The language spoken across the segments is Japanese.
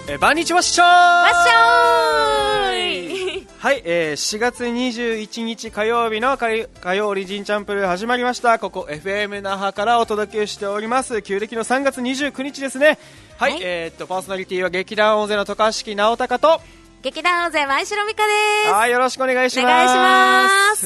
バンニチワッショーわっしょーいはい、4月21日火曜日の火曜リジンチャンプル始まりました。ここ FM 那覇からお届けしております。旧暦の3月29日ですね。はい、パーソナリティは劇団大勢の渡嘉敷直隆と劇団大勢前城美香です。 はい、よろしくお願いします。 お願いします。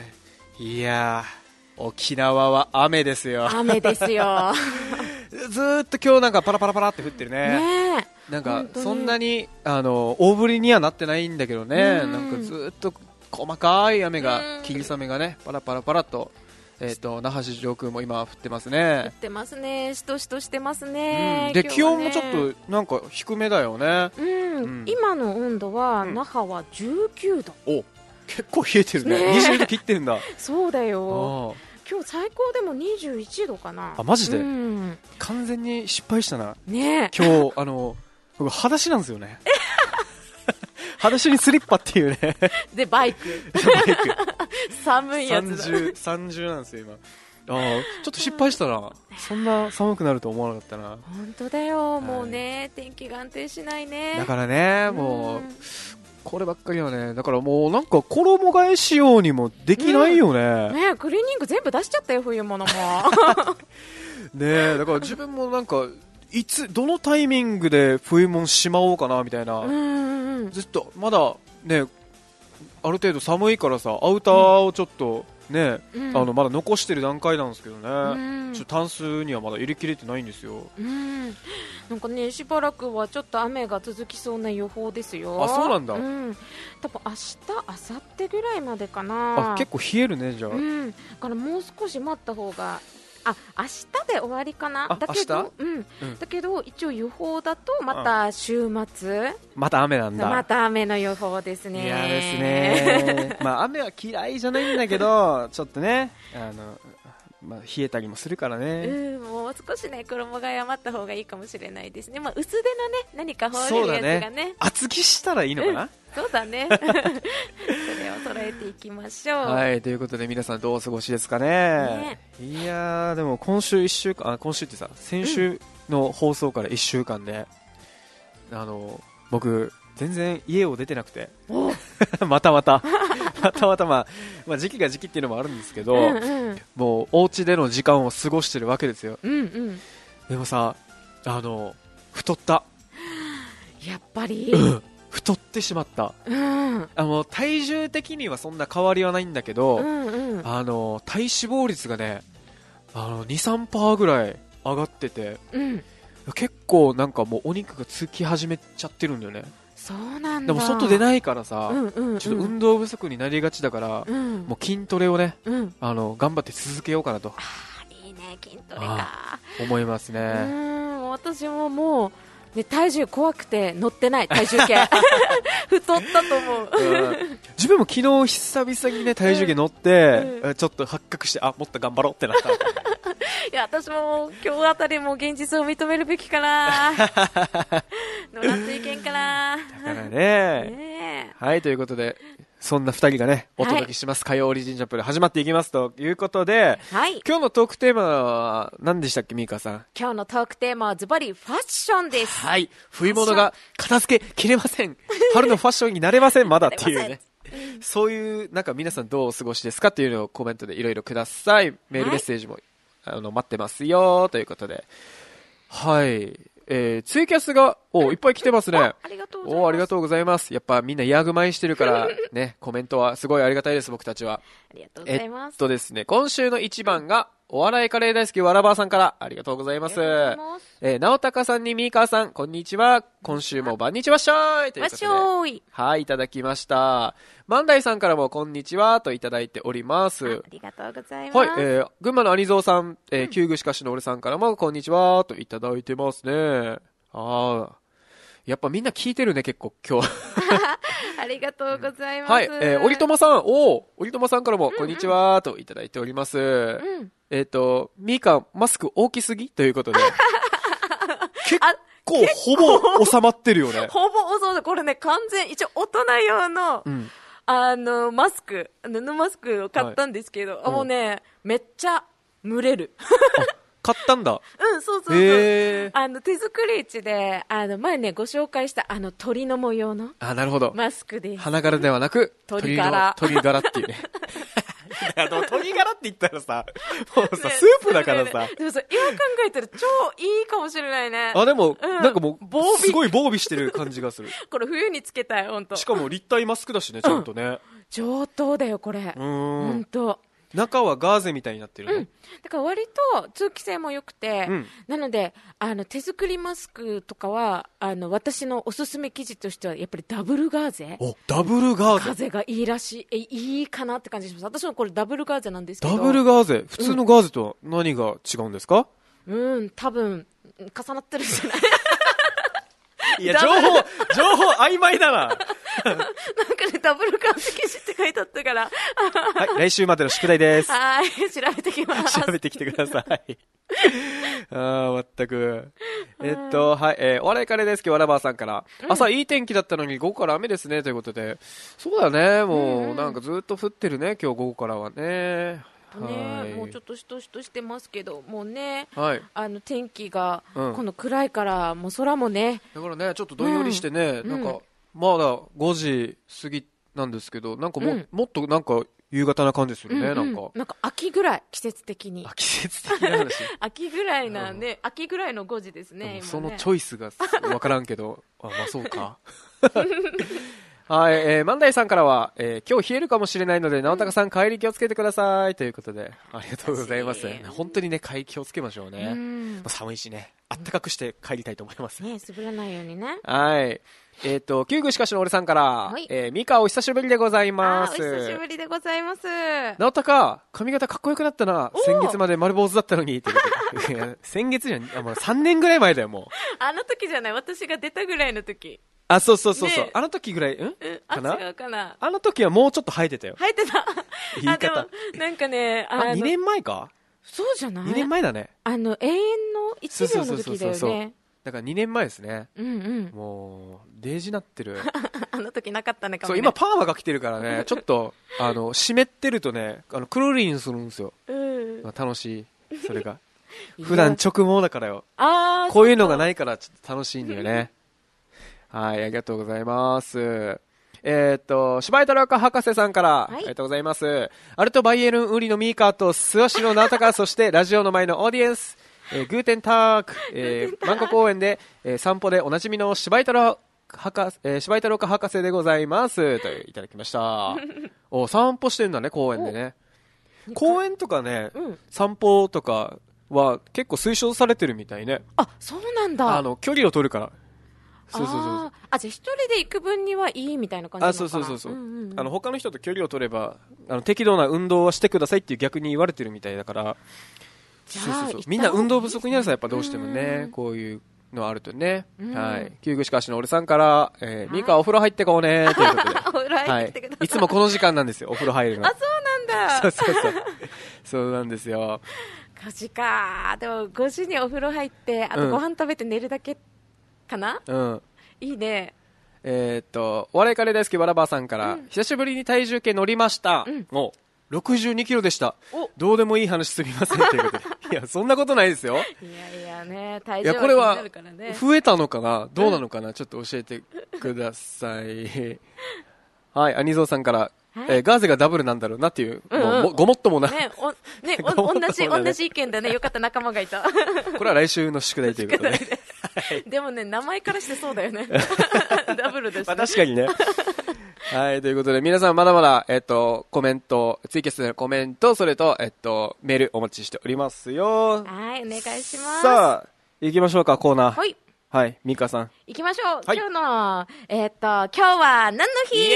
いやー、沖縄は雨ですよ。 雨ですよ。 ずーっと今日なんかパラパラパラって降ってるね。 ねえ、 なんかそんなに大降りにはなってないんだけどね、なんかずっと細かい雨が、霧雨がねパラパラパラと、那覇市上空も今降ってますね。 降ってますね。しとしとしてますね。 で、気温もちょっとなんか低めだよね。 今の温度は、那覇は19度。 お、結構冷えてるね。20度切ってるんだ。 そうだよ。今日最高でも21度かな。 あ、マジで、完全に失敗したな。 ね、 今日僕裸足なんですよね。裸足にスリッパっていうね。 でバイク寒いやつだ。 30なんですよ今。ちょっと失敗したな。そんな寒くなると思わなかったな。 本当だよ、もうね、天気が安定しないね。 だからね、もうこればっかりはね、だからもうなんか衣替えしようにもできないよね。 ね、クリーニング全部出しちゃったよ、冬物も。 ね、だから自分もなんかどのタイミングで冬物しまおうかなみたいな。ずっとまだね、ある程度寒いからさ、アウターをちょっとね、まだ残してる段階なんですけどね、ちょっとタンスにはまだ入れきれてないんですよ。 なんかね、しばらくはちょっと雨が続きそうな予報ですよ。 あ、そうなんだ。 多分明日、明後日ぐらいまでかな。 あ、結構冷えるね、じゃあ。 だからもう少し待った方が、明日で終わりかな。だけど、だけど一応予報だとまた週末、 また雨なんだ。 また雨の予報ですね。 嫌ですね。まあ雨は嫌いじゃないんだけど、ちょっとね、冷えたりもするからね。 もう少しね、衣替え余った方がいいかもしれないですね。薄手のね、何か羽織れるやつがね。 厚着したらいいのかな。 そうだね。それを揃えていきましょう。 はい、ということで皆さんどうお過ごしですかね。いやー、でも今週1週間、今週ってさ、先週の放送から1週間で、僕全然家を出てなくてまたまた時期が時期っていうのもあるんですけど、もうお家での時間を過ごしてるわけですよ。でもさ、太った。 やっぱり、 太ってしまった。体重的にはそんな変わりはないんだけど、体脂肪率がね、2、3% ぐらい上がってて、結構なんかもうお肉がつき始めちゃってるんだよね。 そうなんだ。 でも外出ないからさ、ちょっと運動不足になりがちだから、もう筋トレをね、頑張って続けようかなと。 いいね、筋トレか。 思いますね。 私ももうね、体重怖くて乗ってない、体重計。太ったと思う。 自分も昨日久々にね、体重計乗って、ちょっと発覚して、もっと頑張ろうってなった。 いや、私も今日あたりも現実を認めるべきかな。乗らんといけんかな。 だからね。はい、ということで、そんな2人がね、お届けします。火曜オリジンチャンプル始まっていきますということで、今日のトークテーマは何でしたっけ、ミーカさん。 今日のトークテーマはズバリファッションです。 はい、冬物が片付けきれません。春のファッションになれません、まだっていうね。そういう、なんか皆さんどうお過ごしですかっていうのをコメントでいろいろください。メールメッセージも、待ってますよということで。はい。ツイキャスが、いっぱい来てますね。 ありがとうございます。 ありがとうございます。やっぱみんなヤグマイしてるから、ね、コメントはすごいありがたいです、僕たちは。 ありがとうございます。 ですね、今週の一番が、お笑いカレー大好きわらばーさんからありがとうございます。直高さんにみーかーさん、こんにちは。今週もばんにちわっしょーいということで。はい、いただきました。万代さんからもこんにちはといただいております。 ありがとうございます。 はい、群馬の兄蔵さん、旧具しかしの俺さんからもこんにちはといただいてますね。やっぱみんな聞いてるね、結構今日。 ありがとうございます。 はい、おりとまさん、おりとまさんからもこんにちはといただいております。みーかマスク大きすぎということで。結構ほぼ収まってるよね。 ほぼ収まって、これね、完全、一応大人用の、マスク、布マスクを買ったんですけど、もうね、めっちゃ蒸れる。 買ったんだ。 そうそうそう。手作り市で、前ね、ご紹介した、鳥の模様の。 なるほど。 マスクです。 花柄ではなく、 鳥柄っていうね。鳥柄って言ったらさ、もうさ、スープだからさ。 でもさ、今考えたら超いいかもしれないね。 でも、なんかもう、すごい防備してる感じがする。 これ冬につけたい、ほんと。 しかも立体マスクだしね、ちゃんとね。 上等だよ、これ。ほんと。 中はガーゼみたいになってるね。 だから割と通気性も良くて、なので、手作りマスクとかは、私のおすすめ生地としては、やっぱりダブルガーゼ。 ダブルガーゼ。 ガーゼがいいらしい。いいかなって感じします。私もこれダブルガーゼなんですけど。 ダブルガーゼ普通のガーゼとは何が違うんですか？ 多分、重なってるんじゃない？ いや、情報曖昧だな。 なんかね、ダブルガーゼ生地って書いてあったから。 はい、来週までの宿題です。 はい、調べてきます。 調べてきてください。まったく。はい、お笑いカレーです。今日はラバーさんから。朝いい天気だったのに午後から雨ですね、ということで。そうだね、もう、なんかずっと降ってるね、今日午後からはね。 もうちょっとしとしとしてますけど、もうね、天気が、この暗いから、もう空もね。 だからね、ちょっとどんよりしてね、なんか、まだ5時過ぎなんですけど、なんかもっとなんか夕方な感じするね、なんか。 なんか秋ぐらい、季節的に。 季節的な話。 秋ぐらいなんで、秋ぐらいの5時ですね、 そのチョイスがわからんけど、まあそうか。はい、万代さんからは、今日冷えるかもしれないので、直高さん帰り気をつけてくださいということで、ありがとうございます。本当にね、帰り気をつけましょうね。寒いしね、あったかくして帰りたいと思います。 ね、滑らないようにね。 はい。旧具しかしの俺さんから、ミカお久しぶりでございます。 お久しぶりでございます。 直高、髪型かっこよくなったな。先月まで丸坊主だったのに。先月じゃん、もう3年ぐらい前だよ、もう。 あの時じゃない、私が出たぐらいの時。 そう。あの時ぐらい、かな？ 違うかな。 あの時はもうちょっと生えてたよ。 生えてた。 言い方。 なんかね、 2年前か？ そうじゃない？ 2 年前だね。 永遠の1秒の時だよね。 だから2年前ですね。もう、デージなってる。 あの時なかったね、 そう、今パーマが来てるからね、ちょっと、湿ってるとね、くるりんするんですよ。楽しい。それが。普段直毛だからよ。こういうのがないからちょっと楽しいんだよね。はい、ありがとうございます。柴井太郎博士さんから、ありがとうございます。アルトバイエルン売りのミーカーと諏訪市の直高、そしてラジオの前のオーディエンス、グーテンターク、万国公園で、散歩でおなじみの柴井太郎博士でございます。といただきました。散歩してるんだね、公園でね。公園とかね、散歩とかは結構推奨されてるみたいね。 そうなんだ。 距離を取るから。そう。 じゃあ一人で行く分にはいいみたいな感じなのかな。 そう。他の人と距離を取れば、適度な運動はしてくださいっていう逆に言われてるみたいだから、そう。みんな運動不足になるさ、やっぱどうしてもね、こういうのあるとね。はい。旧具しかしの俺さんから、ミカお風呂入ってこうね、ということで。 お風呂入ってください。 いつもこの時間なんですよ、お風呂入るの。 そうなんだ。 そうなんですよ。 5時か。でも5時にお風呂入って、あとご飯食べて寝るだけかな？いいね。 お笑いカレー大好きわらばーさんから、久しぶりに体重計乗りました。もう、62キロでした。どうでもいい話すみません。ということで。いや、そんなことないですよ。 いやね、体重は気になるからね。 これは、増えたのかな？どうなのかな？ちょっと教えてください。はい、アニゾーさんから、ガーゼがダブルなんだろうなっていう、ごもっともな。 同じ意見だね。よかった仲間がいた。 これは来週の宿題ということで。 でもね、名前からしてそうだよね。ダブルですね。 確かにね。はい、ということで、皆さんまだまだ、コメント、ツイキャスでのコメント、それと、メールお待ちしておりますよ。 はい、お願いします。 さあ、行きましょうか、コーナー。はい、ミカさん。 行きましょう。今日の、今日は何の日？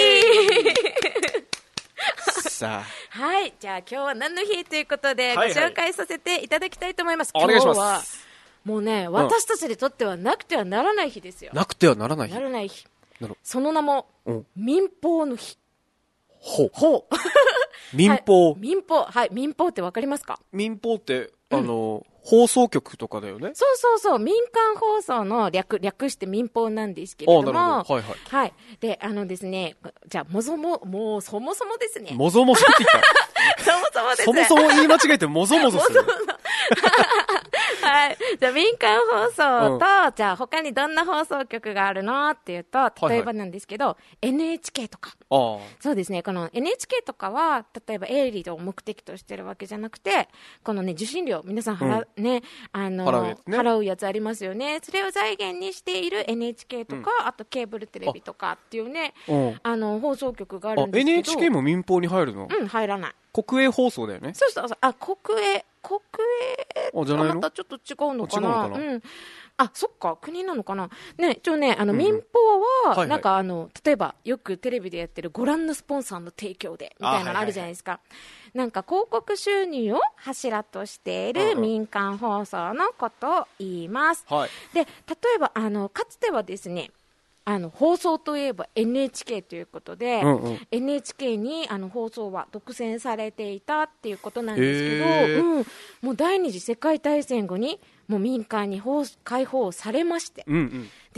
さあ。 はい、じゃあ今日は何の日ということで、ご紹介させていただきたいと思います。 お願いします。 もうね、私たちにとってはなくてはならない日ですよ。 なくてはならない日。 ならない日。その名も、民放の日。 ほう。民放。 民放。はい、民放ってわかりますか？ 民放って、放送局とかだよね。 そう。民間放送の略して民放なんですけれども。 なるほど。 はい。で、ですね、じゃあ、もうそもそもですね。 もぞもぞって言った。 そもそもです。 そもそも言い間違えてもぞもぞする。 はい。 じゃあ民間放送と、じゃあ他にどんな放送局があるのっていうと、例えばなんですけど、NHK とか。そうですね、この NHK とかは、例えば営利を目的としてるわけじゃなくて、このね、受信料、皆さん払うやつありますよね。それを財源にしている NHK とか、あとケーブルテレビとかっていうね、放送局があるんですけど。 NHK も民放に入るの？ 入らない。 国営放送だよね。 そう。国営じゃないの？ またちょっと違うのかな。そっか、国なのかな。ね、民放は、なんか例えば、よくテレビでやってるご覧のスポンサーの提供で、みたいなのあるじゃないですか。なんか広告収入を柱としている民間放送のことを言います。で、例えば、かつてはですね、放送といえば NHK ということで、NHK に放送は独占されていたっていうことなんですけど、もう第二次世界大戦後にもう民間に開放されまして、で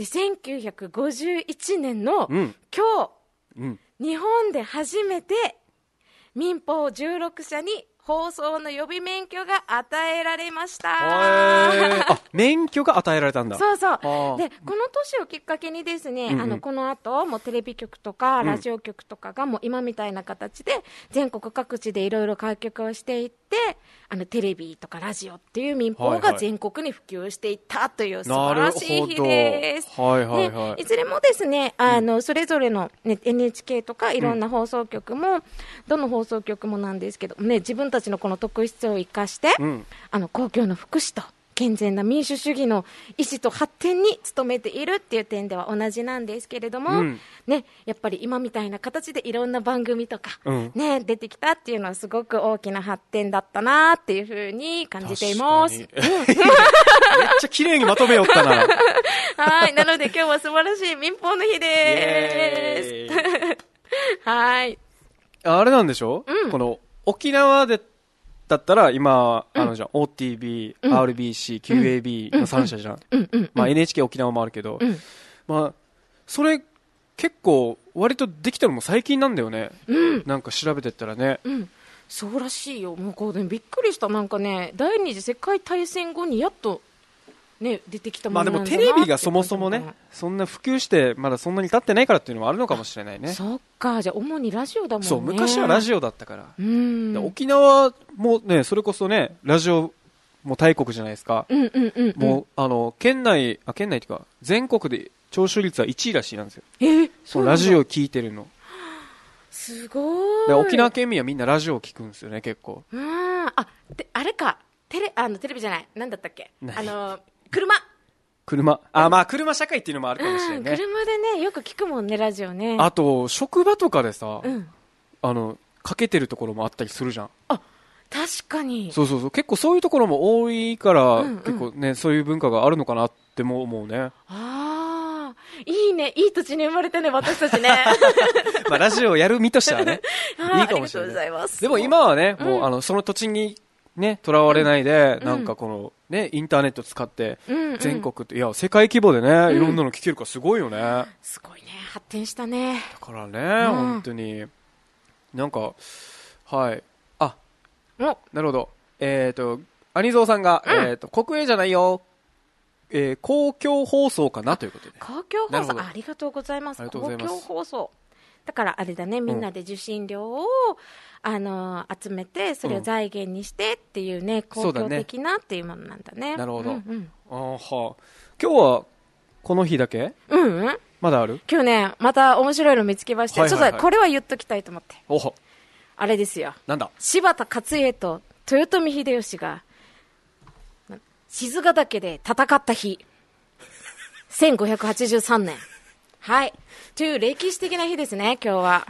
1951年の今日、日本で初めて民放16社に放送の予備免許が与えられました。 免許が与えられたんだ。 そう。で、この年をきっかけにですね、この後、もうテレビ局とかラジオ局とかがもう今みたいな形で全国各地でいろいろ開局をしていって、テレビとかラジオっていう民放が全国に普及していったという素晴らしい日です。いずれもですね、それぞれの、ね、NHK とかいろんな放送局も、どの放送局もなんですけどね、自分たちのこの特質を生かして、公共の福祉と健全な民主主義の維持と発展に努めているっていう点では同じなんですけれども、ね、やっぱり今みたいな形でいろんな番組とか、ね、出てきたっていうのはすごく大きな発展だったなっていうふうに感じています。めっちゃ綺麗にまとめよったな。 はい、なので今日は素晴らしい民放の日です。はい。 あれなんでしょ？この沖縄でだったら今、OTB、RBC、QAB の3社じゃん。NHK 沖縄もあるけど、それ結構割とできたのも最近なんだよね。なんか調べてったらね。 そうらしいよ。もうびっくりした。なんかね、第二次世界大戦後にやっとね、出てきたものなんだなって。 でもテレビがそもそもね、そんな普及してまだそんなに経ってないからっていうのもあるのかもしれないね。 そっか、じゃあ主にラジオだもんね。 そう、昔はラジオだったから。沖縄もね、それこそね、ラジオも大国じゃないですか。もう県内っていうか全国で聴取率は1位らしいなんですよ。そのラジオ聞いてるの。 すごい。 沖縄県民はみんなラジオを聞くんですよね、結構。 あれか、テレビじゃない、なんだったっけ、 車。車社会っていうのもあるかもしれないね。 車でね、よく聞くもんね、ラジオね。 あと、職場とかでさ、かけてるところもあったりするじゃん。 確かに。 そう。結構そういうところも多いから、結構ね、そういう文化があるのかなっても思うね。 いいね。いい土地に生まれてね、私たちね。 ラジオやる身としてはね、いいかもしれない。 ありがとうございます。 でも今はね、もうその土地にね、とらわれないで、なんかこのね、インターネット使って、全国って、いや、世界規模でね、いろんなの聞けるからすごいよね。 すごいね。発展したね。 だからね、本当に。なんか、はい。なるほど。アニゾーさんが、国営じゃないよ。公共放送かなということで。 公共放送、ありがとうございます。公共放送。だからあれだね、みんなで受信料を、集めて、それを財源にしてっていうね、公共的なっていうものなんだね。 なるほど。今日はこの日だけ？まだある？ 今日ね、また面白いの見つけまして、ちょっとこれは言っときたいと思って。あれですよ。 なんだ？ 柴田勝家と豊臣秀吉が静ヶ岳で戦った日。1583年。はい。という歴史的な日ですね、今日は。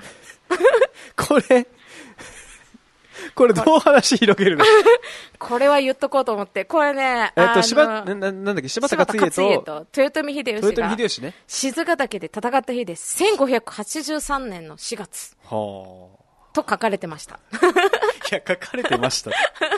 これどう話広げるの？ これは言っとこうと思って。これね、 なんだっけ、柴田勝家と豊臣秀吉がね、 静ヶ岳で戦った日です。1583年の4月。と書かれてました。 いや、書かれてました。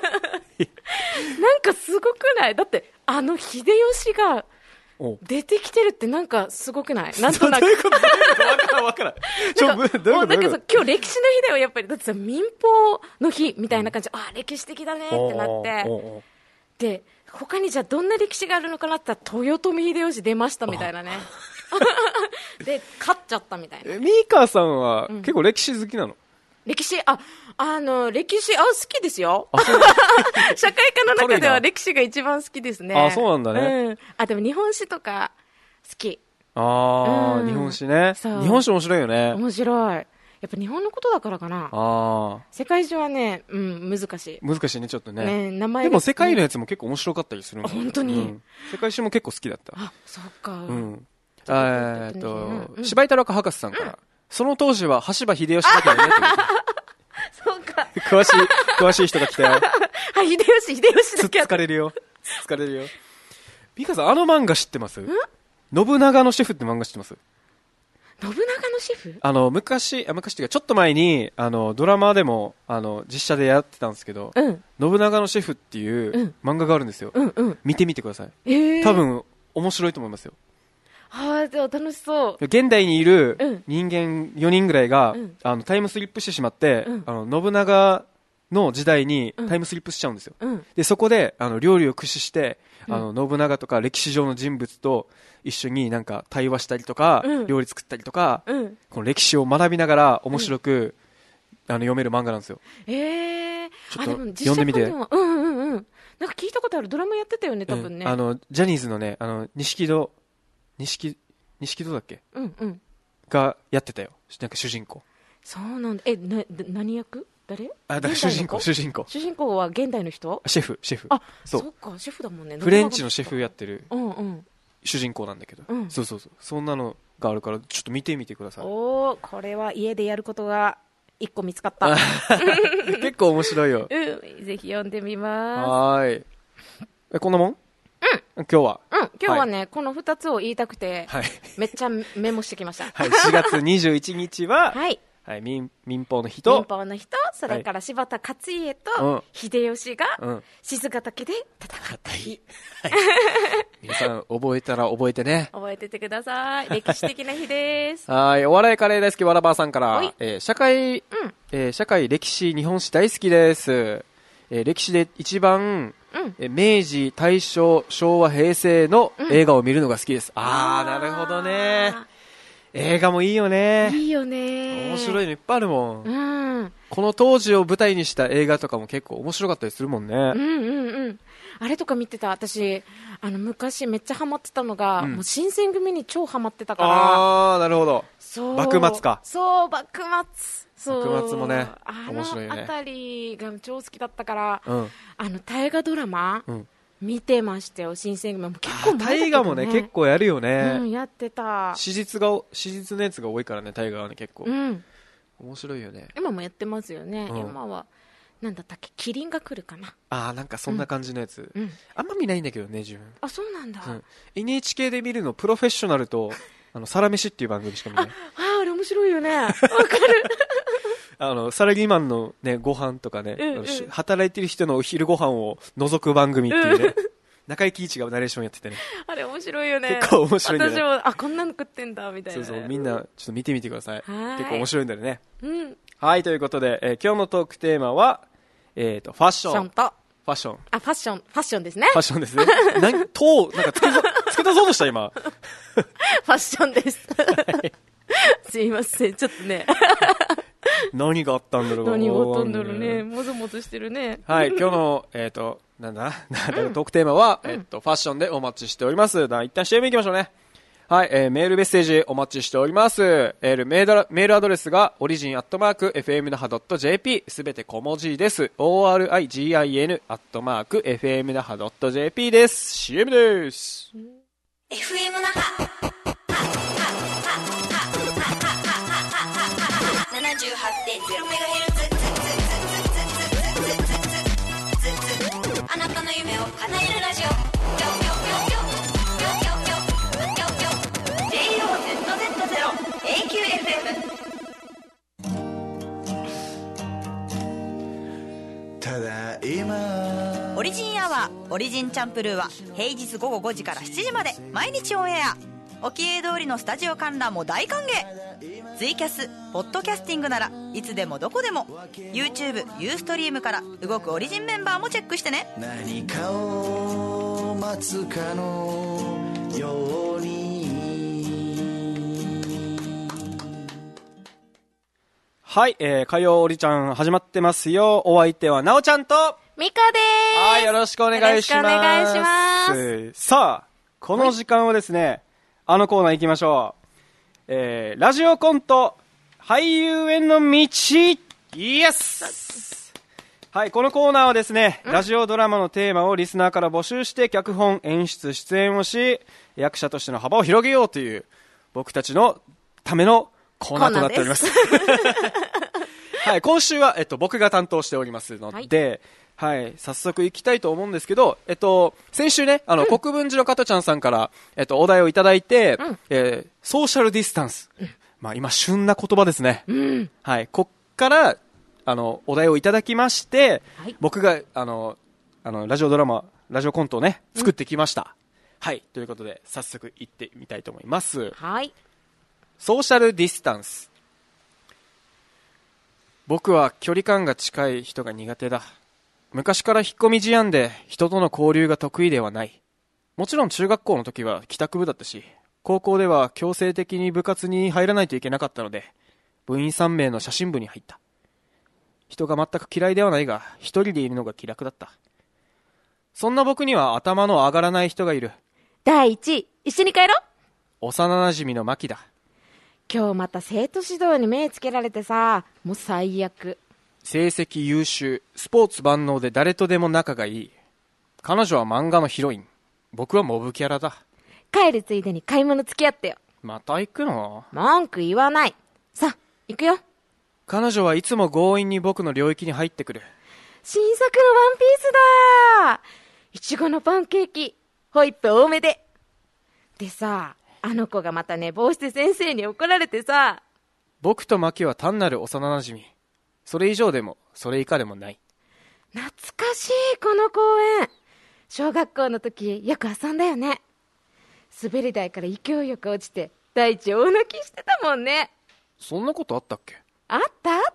なんかすごくない？だって、秀吉が出てきてるってなんかすごくない？なんとなく。 わからん。 なんかさ、今日歴史の日だよ、やっぱり。だってさ、民放の日みたいな感じで、歴史的だねってなって。 で他にじゃあどんな歴史があるのかなって言ったら豊臣秀吉出ましたみたいなねで勝っちゃったみたいな。 ミーカーさんは結構歴史好きなの？ 歴史好きですよ社会科の中では歴史が一番好きですね。 あ、そうなんだね、 でも日本史とか好き。 日本史ね。日本史面白いよね。 面白い。やっぱ日本のことだからかな。世界中はね、難しいね、 ちょっとね。 名前でも世界のやつも結構面白かったりするもん。 本当に、 世界史も結構好きだった。 あ、そっか。 柴井太郎博士さんから、その当時は羽柴秀吉だけどねそうか詳しい人が来たよ秀吉だけ疲れるよ美香さん、あの漫画知ってます？信長のシェフって漫画知ってます？ 信長のシェフ？ 昔っていうかちょっと前にドラマでも実写でやってたんですけど、信長のシェフっていう漫画があるんですよ、見てみてください、多分面白いと思いますよ。 でも楽しそう。 現代にいる人間4人ぐらいが、タイムスリップしてしまって、信長の時代にタイムスリップしちゃうんですよ、でそこで料理を駆使して、信長とか歴史上の人物と一緒になんか対話したりとか、料理作ったりとか、この歴史を学びながら面白く、読める漫画なんですよ。ちょっと読んでみて。 なんか聞いたことある。ドラマやってたよね、多分ね。 ジャニーズのね、錦戸だっけ、がやってたよ。なんか主人公。 そうなんだ。何役？誰？ だから主人公。主人公は現代の人？ シェフ。 あ、そうか、シェフだもんね。 フレンチのシェフやってる主人公なんだけど、そうそんなのがあるからちょっと見てみてください。 これは家でやることが1個見つかった結構面白いよ。 ぜひ読んでみます。 はい。こんなもん？今日は今日はね、この2つを言いたくて、めっちゃメモしてきました。 4月21日は民放の日と、 それから柴田勝家と秀吉が賤ヶ岳で戦った日。 皆さん覚えたら覚えてね。 覚えててください。歴史的な日です。 はい。お笑いカレー大好きわらばーさんから、社会歴史日本史大好きです。歴史で一番明治、大正、昭和、平成の映画を見るのが好きです。なるほどね。映画もいいよね。 いいよね。 面白いのいっぱいあるもん。この当時を舞台にした映画とかも結構面白かったりするもんね。 あれとか見てた。私昔めっちゃハマってたのが、もう新選組に超ハマってたから。 なるほど。幕末か。 そう幕末もね、面白いよね。 あたりが超好きだったから、大河ドラマ、見てましたよ。新選組も結構前だけどね。大河もね結構やるよね。やってた。史実のやつが多いからね、大河はね結構。面白いよね。今もやってますよね。今はなんだったっけ、キリンが来るかな。なんかそんな感じのやつ。あんま見ないんだけどね、自分。そうなんだ。 NHK で見るのプロフェッショナルとサラメシっていう番組しか見ない。 あれ面白いよね。わかる。 サラリーマンのね、ご飯とかね、働いてる人のお昼ご飯を覗く番組っていうね、中井貴一がナレーションやっててね。あれ面白いよね。結構面白いんだよね。私も、こんなの食ってんだ、みたいな。みんなちょっと見てみてください。結構面白いんだよね。はい、ということで、今日のトークテーマは、ファッション。ファッションですね。ファッションですね。なんか付け足そうとした今。ファッションです。すいません、ちょっとね。何があったんだろうね。もぞもぞしてるね。はい、今日の、トークテーマは、ファッションでお待ちしております。一旦 CM 行きましょうね。はい、メールメッセージお待ちしております。メールアドレスが origin@fmnaha.jp すべて小文字です。origin@fmnaha.jp です。CM です。FM 那覇 78.0MHz あなたの夢を叶えるラジオただいまオリジンアワーオリジンチャンプルーは平日午後5時から7時まで毎日オンエア。 沖永通りのスタジオ観覧も大歓迎。ツイキャス、ポッドキャスティングならいつでもどこでも YouTube、ユーストリームから動くオリジンメンバーもチェックしてね。 何かを待つかのように。 はい、火曜おりちゃん始まってますよ。お相手はなおちゃんとミカでーす。 はい、よろしくお願いします。 よろしくお願いします。 さあ、この時間はですね、あのコーナー行きましょう。ラジオコント、俳優への道、イエス。はい、このコーナーはですね、ラジオドラマのテーマをリスナーから募集して、脚本、演出、出演をし、役者としての幅を広げようという、僕たちのためのコーナーとなっております。はい、今週は、僕が担当しておりますので、はい、早速行きたいと思うんですけど、先週ね、国分寺の加トちゃんさんから、お題をいただいて、ソーシャルディスタンス。まあ、今、旬な言葉ですね。はい、こっから、お題をいただきまして、はい、僕が、ラジオドラマ、ラジオコントをね、作ってきました。はい、ということで、早速行ってみたいと思います。 はい。 ソーシャルディスタンス。僕は距離感が近い人が苦手だ。昔から引っ込み思案で人との交流が得意ではない。もちろん中学校の時は帰宅部だったし、高校では強制的に部活に入らないといけなかったので、部員3名の写真部に入った。人が全く嫌いではないが、一人でいるのが気楽だった。そんな僕には頭の上がらない人がいる。 第1位、一緒に帰ろう。 幼馴染の牧だ。 今日また生徒指導に目つけられてさ、もう最悪。 成績優秀、スポーツ万能で誰とでも仲がいい。彼女は漫画のヒロイン。僕はモブキャラだ。 帰るついでに買い物付き合ってよ。 また行くの？ 文句言わない。さあ、行くよ。 彼女はいつも強引に僕の領域に入ってくる。 新作のワンピースだ。いちごのパンケーキ、ホイップ多めで。でさ、あの子がまた寝坊して先生に怒られてさ。 僕とマキは単なる幼馴染。それ以上でもそれ以下でもない。 懐かしいこの公園。小学校の時よく遊んだよね。滑り台から勢いよく落ちて大地大泣きしてたもんね。 そんなことあったっけ？ あったあった。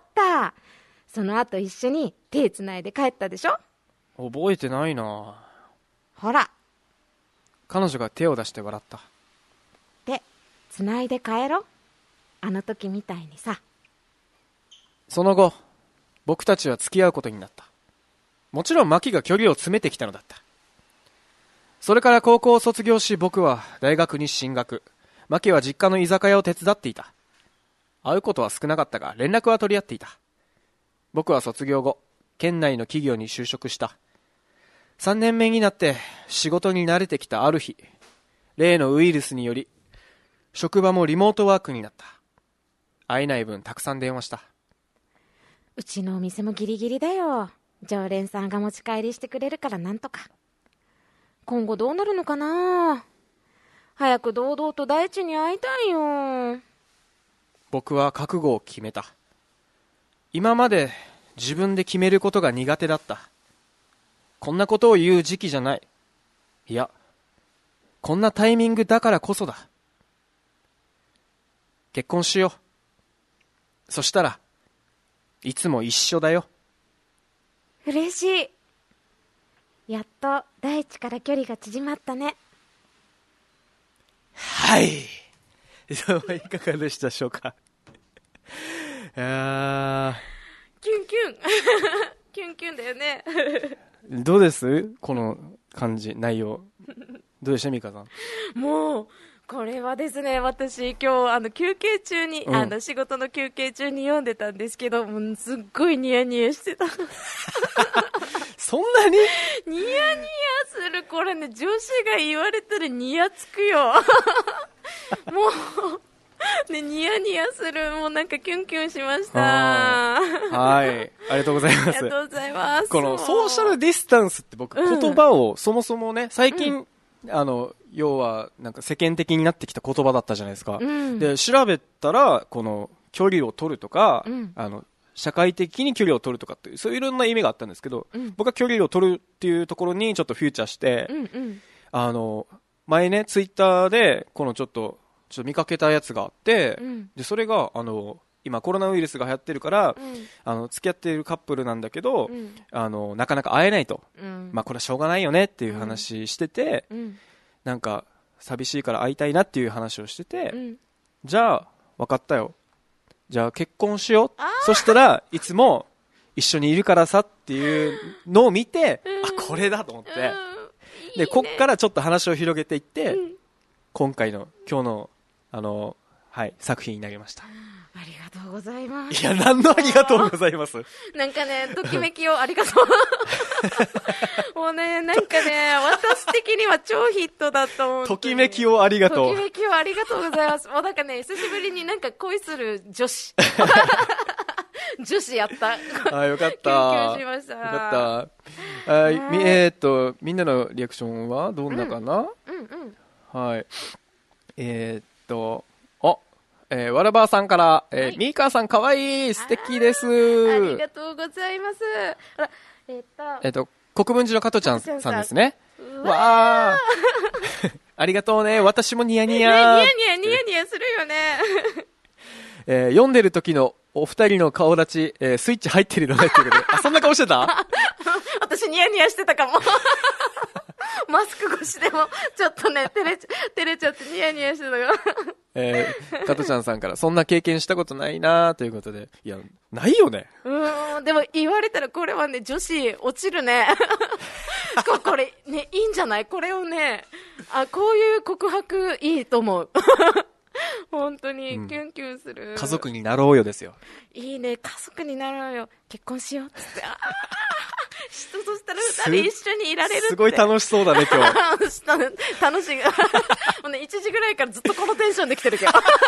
その後一緒に手つないで帰ったでしょ。 覚えてないな。 ほら。 彼女が手を出して笑った。 で、つないで帰ろ。あの時みたいにさ。 その後、僕たちは付き合うことになった。もちろんマキが距離を詰めてきたのだった。それから高校を卒業し、僕は大学に進学。マキは実家の居酒屋を手伝っていた。会うことは少なかったが連絡は取り合っていた。僕は卒業後、県内の企業に就職した。3年目になって仕事に慣れてきたある日、例のウイルスにより職場もリモートワークになった。会えない分たくさん電話した。 うちのお店もギリギリだよ。常連さんが持ち帰りしてくれるからなんとか。今後どうなるのかな。早く堂々と大地に会いたいよ。 僕は覚悟を決めた。今まで自分で決めることが苦手だった。こんなことを言う時期じゃない。いや、こんなタイミングだからこそだ。結婚しよう。そしたらいつも一緒だよ。 嬉しい。やっと大地から距離が縮まったね。 はい。いかがでしたでしょうか。 キュンキュンキュンキュンだよね。 どうですこの感じ、内容。どうでしたミカさん。 もうこれはですね、私今日休憩中に、仕事の休憩中に読んでたんですけど、もうすっごいニヤニヤしてた。 そんなにニヤニヤする。これね、女子が言われたらニヤつくよ。もうね、ニヤニヤする。もうなんかキュンキュンしました。 はい、ありがとうございます。 ありがとうございます。 このソーシャルディスタンスって僕、言葉をそもそもね、最近、要はなんか世間的になってきた言葉だったじゃないですか。で、調べたらこの距離を取るとか、社会的に距離を取るとかっていう、そういういろんな意味があったんですけど、僕は距離を取るっていうところにちょっとフューチャーして、 前ね、ツイッターで、このちょっと見かけたやつがあって、で、それが、今コロナウイルスが流行ってるから、付き合っているカップルなんだけど、なかなか会えないと。まあこれはしょうがないよねっていう話してて、なんか、寂しいから会いたいなっていう話をしてて、じゃあ、分かったよ。じゃあ結婚しよう。そしたらいつも一緒にいるからさっていうのを見て、これだと思って。で、こっからちょっと話を広げていって、今日の、はい、作品になりました。 ありがとうございます。 いや、何のありがとうございます。 なんかね、ときめきをありがとう。もうね、なんかね、私的には超ヒットだと思う。 ときめきをありがとう。 ときめきをありがとうございます。もうなんかね、久しぶりになんか恋する女子。女子やった。 よかった。 キュンキュンしました。 よかった。みんなのリアクションはどんなかな？はい。わらばーさんから、ミーカーさんかわいい、素敵です。 ありがとうございます。 国分寺の加藤ちゃんさんですね。わー。ありがとうね。私もニヤニヤ。 ニヤニヤするよね。読んでる時のお二人の顔立ち、スイッチ入ってるのねっていうことで。そんな顔してた？ 私ニヤニヤしてたかも。マスク越しでもちょっとね照れちゃってニヤニヤしてたから加トちゃんさんからそんな経験したことないなということで、いやないよね。 でも言われたらこれはね女子落ちるね。これねいいんじゃない？これをねこういう告白いいと思う。本当にキュンキュンする。 家族になろうよですよ。 いいね、家族になろうよ、結婚しようっつって。人としたら二人一緒にいられるって。 すごい楽しそうだね今日。 楽しい。もうね1時ぐらいからずっとこのテンションで来てるけど。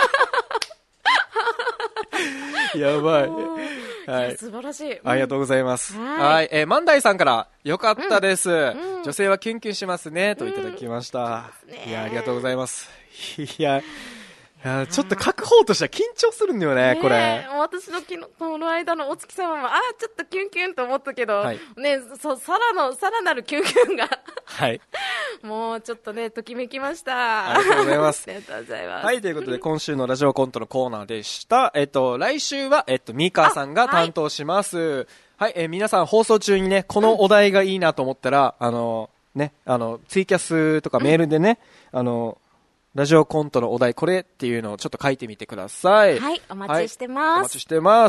やばい。 はい、素晴らしい。 ありがとうございます。はい。万代さんから、よかったです。女性はキュンキュンしますね、といただきました。いや、ありがとうございます。いや、ちょっと書く方としては緊張するんだよね、これ。 私のこの間のお月様も、ちょっとキュンキュンと思ったけど、ね、さらなるキュンキュンが。はい。もうちょっとね、ときめきました。 ありがとうございます。 ありがとうございます。 はい、ということで、今週のラジオコントのコーナーでした。来週は、ミーカーさんが担当します。はい、皆さん放送中にね、このお題がいいなと思ったら、ね、ツイキャスとかメールでね、ラジオコントのお題これっていうのをちょっと書いてみてください。 はい、お待ちしてます。 お待ちしてます。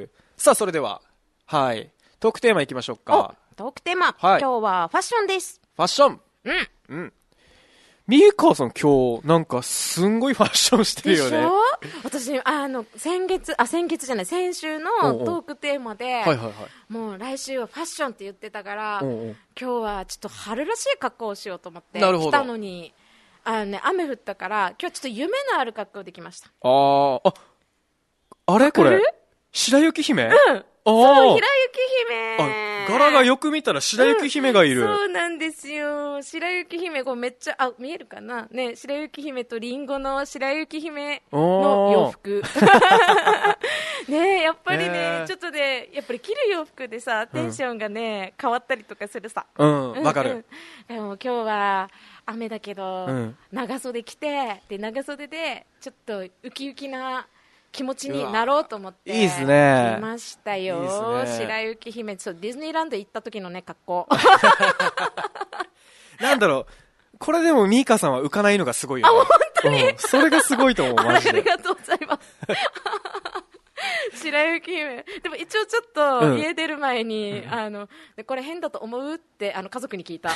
さあ、それでは、はい、トークテーマいきましょうか。 トークテーマ、今日はファッションです。 ファッション。ミーカーさん今日なんかすんごいファッションしてるよね。 でしょ？私先週のトークテーマで、もう来週はファッションって言ってたから、今日はちょっと春らしい格好をしようと思って来たのに、雨降ったから今日はちょっと夢のある格好できました。 あれこれ白雪姫？ そう、ひらゆき姫。 柄がよく見たら白雪姫がいる。 そうなんですよ。白雪姫、めっちゃ、見えるかなね、白雪姫とリンゴの白雪姫の洋服。ね、やっぱりね、ちょっとね、やっぱり着る洋服でさ、テンションがね、変わったりとかするさ。 わかる。 でも今日は、雨だけど、長袖着て、で、長袖で、ちょっとウキウキな、気持ちになろうと思っていいですね。 来ましたよ。白雪姫、ディズニーランド行った時のね格好。 なんだろう、これでもミーカさんは浮かないのがすごいよね。 本当に、 それがすごいと思う。マジで。 ありがとうございます。白雪姫。でも一応ちょっと家出る前に、これ変だと思うって家族に聞いた。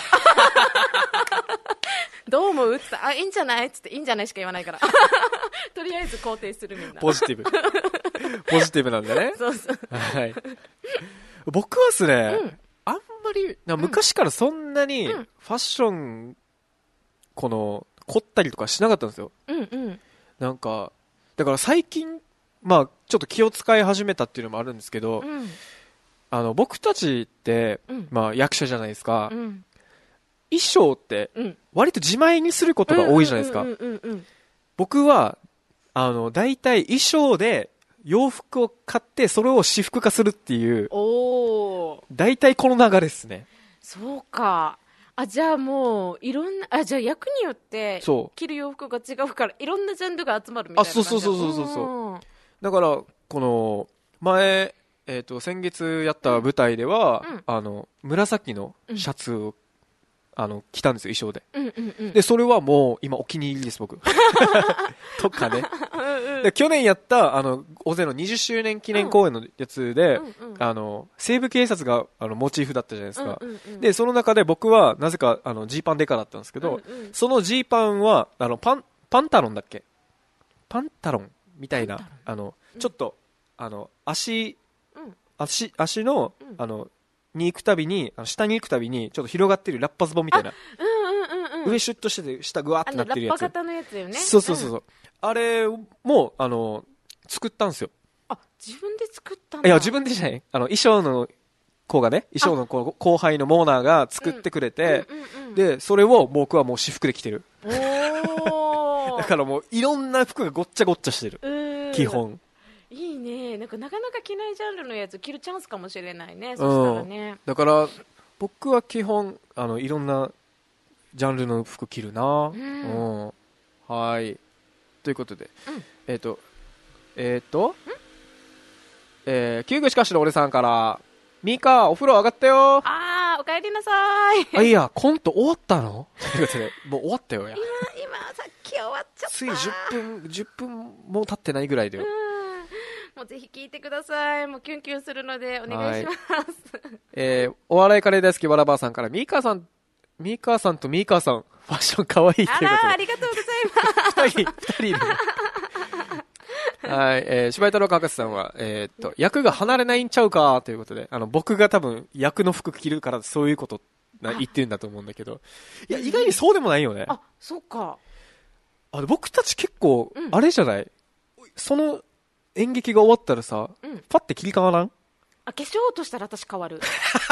どう思うって言ったら、いいんじゃないって言って、いいんじゃないしか言わないから。とりあえず肯定するみんな。 ポジティブ。ポジティブなんだね。 そうそう。 はい。僕はですね、あんまり、昔からそんなにファッション、凝ったりとかしなかったんですよ。なんか、だから最近、ちょっと気を使い始めたっていうのもあるんですけど、僕たちって、役者じゃないですか。衣装って割と自前にすることが多いじゃないですか。僕は大体衣装で洋服を買ってそれを私服化するっていう、大体この流れですね。 そうか。 あ、じゃあもういろんな、じゃあ役によって着る洋服が違うからいろんなジャンルが集まるみたいな感じ。 そうだからこの前、先月やった舞台では、紫のシャツを着たんですよ、衣装で。で、それはもう今お気に入りです、僕。とかね。で、去年やった、大勢の20周年記念公演のやつで、西部警察が、モチーフだったじゃないですか。で、その中で僕は、なぜか、ジーパンデカだったんですけど、そのジーパンは、パンタロンだっけ？パンタロンみたいな、ちょっと、足の、に行くたびに、下に行くたびに、ちょっと広がってるラッパズボンみたいな。上シュッとしてて、下グワーってなってるやつ。 ラッパ型のやつよね。 そう。あれも、作ったんですよ。 あ、自分で作ったんだ。 いや、自分でじゃない。衣装の子がね、衣装の後輩のモーナーが作ってくれて、で、それを僕はもう私服で着てる。だからもう、いろんな服がごっちゃごっちゃしてる。基本。 いいね。なかなか着ないジャンルのやつ着るチャンスかもしれないね。そしたらね。 だから僕は基本いろんなジャンルの服着るな。はい。ということで、救護しかしの俺さんからミカお風呂上がったよ。 お帰りなさい。 いやコント終わったの？ということでもう終わったよ。 今さっき終わっちゃった。 つい10分も経ってないぐらいだよ。 もうぜひ聞いてください。もうキュンキュンするのでお願いします。 お笑いカレー大好きわらばーさんからミーカーさんとミーカーさんファッションかわいいということで。 ありがとうございます。 2人いる。はい、柴井太郎博士さんは、役が離れないんちゃうかということで、僕が多分役の服着るからそういうこと言ってるんだと思うんだけど、いや意外にそうでもないよね。 そっか。 僕たち結構、あれじゃない？その演劇が終わったらさ、パッて切り替わらん？ 化粧落としたら私変わる。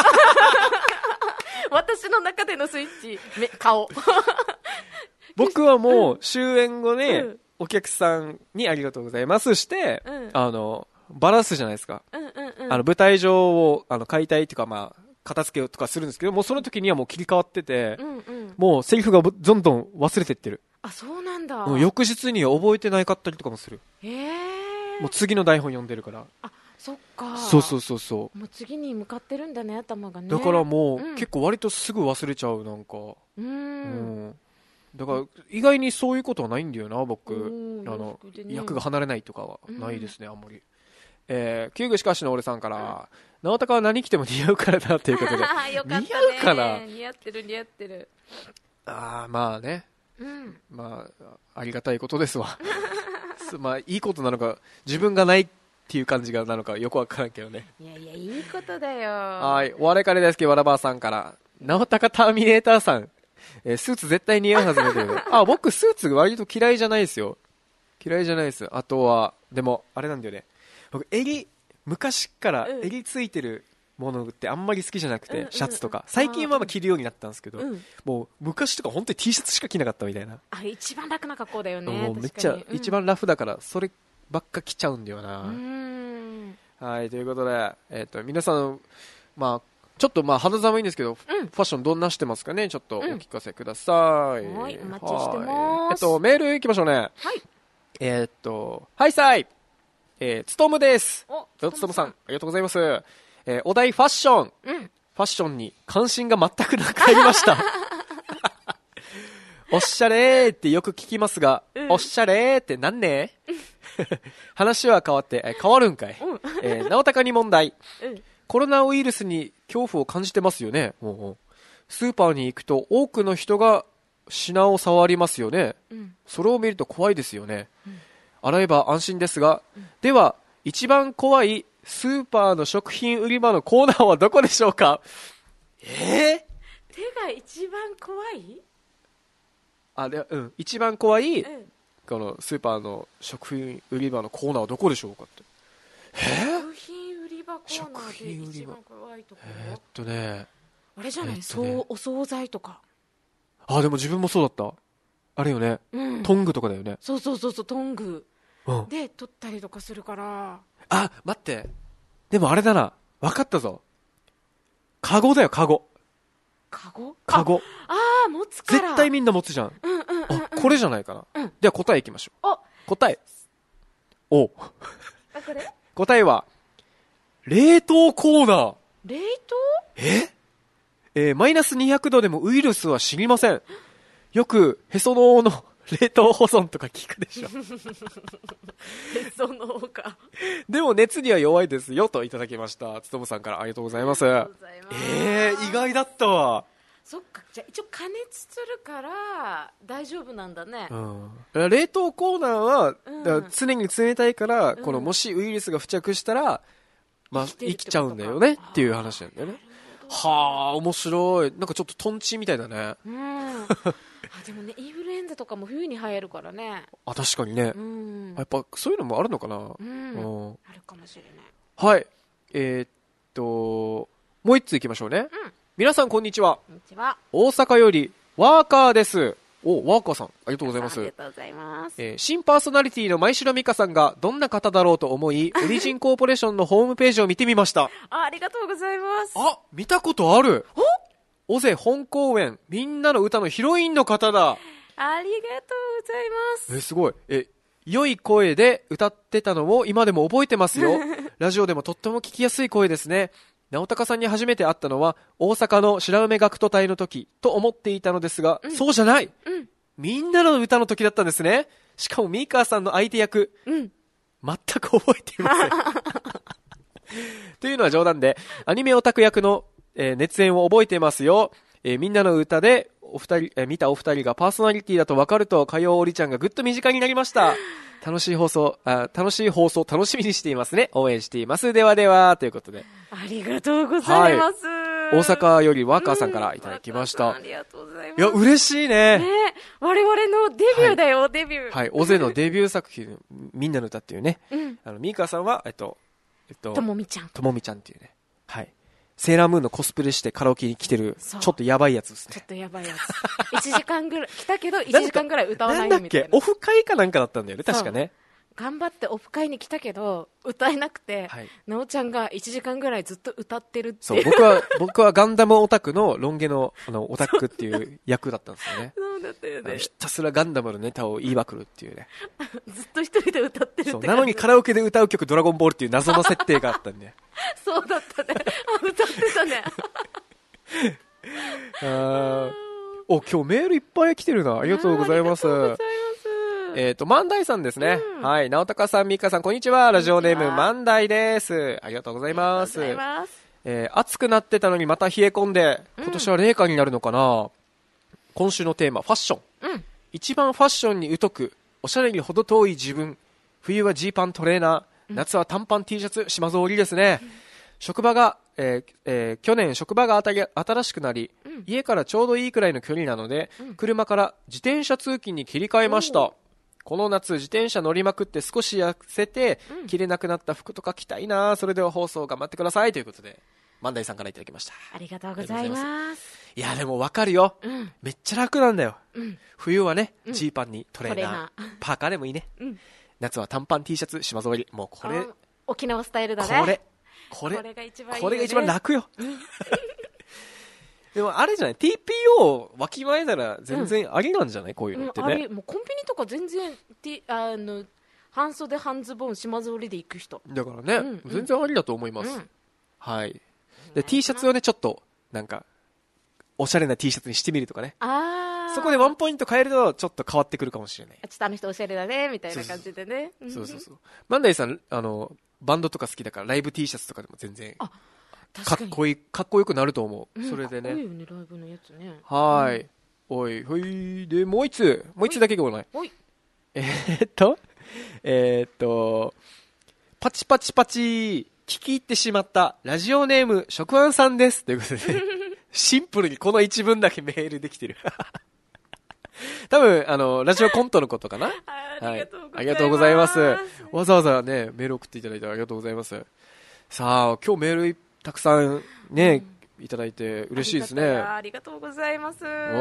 私の中でのスイッチ、顔。 僕はもう終演後ね、お客さんにありがとうございますして、バラすじゃないですか。舞台上を解体っていうか片付けとかするんですけど、もうその時にはもう切り替わってて、もうセリフがどんどん忘れてってる。 そうなんだ。 翌日には覚えてないかったりとかもする。もう次の台本読んでるから。 そっか。 そう。 もう次に向かってるんだね、頭がね。 だからもう、結構割とすぐ忘れちゃう、なんか。だから意外にそういうことはないんだよな、僕。役が離れないとかはないですね、あんまり。旧具しかしの俺さんから、直高は何着ても似合うからなっていうことで。 よかったね。 似合うかな？ 似合ってる。 まあね。ありがたいことですわ。いいことなのか、自分がないっていう感じがなのかよくわからんけどね。 いや、いいことだよ。 はい。お笑いカレー大好きわらばーさんから、直高ターミネーターさん、スーツ絶対似合うはずだけど、僕スーツ割と嫌いじゃないですよ。あとは、でも、あれなんだよね。僕、昔から襟ついてるものってあんまり好きじゃなくて、シャツとか。最近は着るようになったんですけど、もう昔とか本当に T シャツしか着なかったみたいな。 一番楽な格好だよね。 もうめっちゃ、一番ラフだから、そればっか着ちゃうんだよな。はい、ということで、皆さん、ちょっと肌寒いんですけど、ファッションどんなしてますかね、ちょっとお聞かせください。 はい、お待ちしてます。 メールいきましょうね。 はい。 はいさい。つとむです。つとむさん、ありがとうございます。お題ファッション。ファッションに関心が全くなくなりました。おっしゃれーってよく聞きますが、おっしゃれーってなんね話は変わって、変わるんかい。直高に問題。コロナウイルスに恐怖を感じてますよね。スーパーに行くと多くの人が品を触りますよね。それを見ると怖いですよね。洗えば安心ですが、では一番怖いスーパーの食品売り場のコーナーはどこでしょうか？ 手が一番怖い？ 一番怖い、このスーパーの食品売り場のコーナーはどこでしょうかって。 食品売り場コーナーで一番怖いところ？あれじゃない？お惣菜とか。 でも自分もそうだった。あれよね。トングとかだよね。 そう、トング。で、取ったりとかするから。 待って。でもあれだな。わかったぞ。カゴだよ、カゴ。 カゴ持つから。 絶対みんな持つじゃん。これじゃないかな。では答えいきましょう。答え。これ答えは、冷凍コーナー。 冷凍？マイナス200度でもウイルスは知りません。よく、へその緒の冷凍保存とか聞くでしょ。 へその緒か。 でも熱には弱いですよといただきました。つともさんからありがとうございます。意外だったわ。 そっか、じゃあ一応加熱するから大丈夫なんだね。 冷凍コーナーは、常に冷たいから、このもしウイルスが付着したら、生きちゃうんだよねっていう話なんだよね。はあ、面白い。なんかちょっとトンチみたいだね。 でもね、インフルエンザとかも冬に流行るからね。 確かにね。やっぱそういうのもあるのかな。あるかもしれない。 はい。もう一ついきましょうね。皆さんこんにちは。 こんにちは。 大阪よりワーカーです。ワーカーさん、ありがとうございます。 ありがとうございます。 新パーソナリティの前城美香さんがどんな方だろうと思い、オリジンコーポレーションのホームページを見てみました。 ありがとうございます。 見たことある。尾瀬本公演、みんなの歌のヒロインの方だ。 ありがとうございます。 すごい。良い声で歌ってたのを今でも覚えてますよ。ラジオでもとっても聞きやすい声ですね。直高さんに初めて会ったのは大阪の白梅学徒隊の時と思っていたのですが、そうじゃない、みんなの歌の時だったんですね。しかもミーカーさんの相手役、全く覚えていません。というのは冗談で、アニメオタク役の、熱演を覚えていますよ。みんなの歌で見たお二人がパーソナリティだと分かると、火曜おりちゃんがぐっと身近になりました。楽しい放送楽しみにしていますね。応援しています。ではでは、ということで。 ありがとうございます。 大阪よりワーカーさんからいただきました。 ありがとうございます。 いや、嬉しいね。 我々のデビューだよ、デビュー。 はい、尾瀬のデビュー作品、みんなの歌っていうね。ミーカーさんは、ともみちゃんっていうね。はい。セーラームーンのコスプレしてカラオケに来てる、ちょっとやばいやつですね。 ちょっとやばいやつ。1時間ぐらい、来たけど1時間ぐらい歌わないみたいな。 なんだっけ、オフ会かなんかだったんだよね、確かね。 頑張ってオフ会に来たけど歌えなくて、なおちゃんが1時間ぐらいずっと歌ってるって。 そう、僕はガンダムオタクのロン毛のオタクっていう役だったんですよね。 そうだったよね。 ひたすらガンダムのネタを言いまくるっていうね。 ずっと一人で歌ってるって。 なのにカラオケで歌う曲ドラゴンボールっていう謎の設定があったんで。 そうだったね。歌ってたね。 今日メールいっぱい来てるな。ありがとうございます。万代さんですね。はい。直高さん、美香さん、こんにちは。ラジオネーム、万代です。ありがとうございます。暑くなってたのにまた冷え込んで、今年は冷夏になるのかな。今週のテーマ、ファッション。一番ファッションに疎く、おしゃれに程遠い自分。冬はジーパントレーナー、夏は短パン T シャツ、島ぞうりですね。職場が、去年職場が新しくなり、家からちょうどいいくらいの距離なので、車から自転車通勤に切り替えました。この夏自転車乗りまくって少し痩せて、着れなくなった服とか着たいな。それでは放送頑張ってくださいということで、万代さんからいただきました。 ありがとうございます。 いやでも分かるよ、めっちゃ楽なんだよ。冬はね、ジーパンにトレーナー、パーカーでもいいね。夏は短パン T シャツ、島ぞうり。もうこれ沖縄スタイルだね。 これが一番いいよね。 これが一番楽よ。でもあれじゃない、 TPO わきまえたら全然ありなんじゃない、こういうのってね。 もうコンビニとか全然半袖半ズボン島ぞうりで行く人だからね、全然ありだと思います。はい。で T シャツをね、ちょっとなんかおしゃれな T シャツにしてみるとかね。そこでワンポイント変えるとちょっと変わってくるかもしれない。 ちょっとあの人おしゃれだねみたいな感じでね。 そう万代さんバンドとか好きだからライブ T シャツとかでも全然かっこよくなると思う。それでね。かっこいいよね、ライブのやつね。はい。おい、ほい。で、もう一つだけごめん。パチパチパチ、聞き入ってしまったラジオネーム、食安さんです。ということで、シンプルにこの一文だけメールできてる。多分、ラジオコントのことかな。 ありがとうございます。わざわざね、メール送っていただいてありがとうございます。さあ、今日メールたくさんね、いただいて嬉しいですね。 ありがとうございます。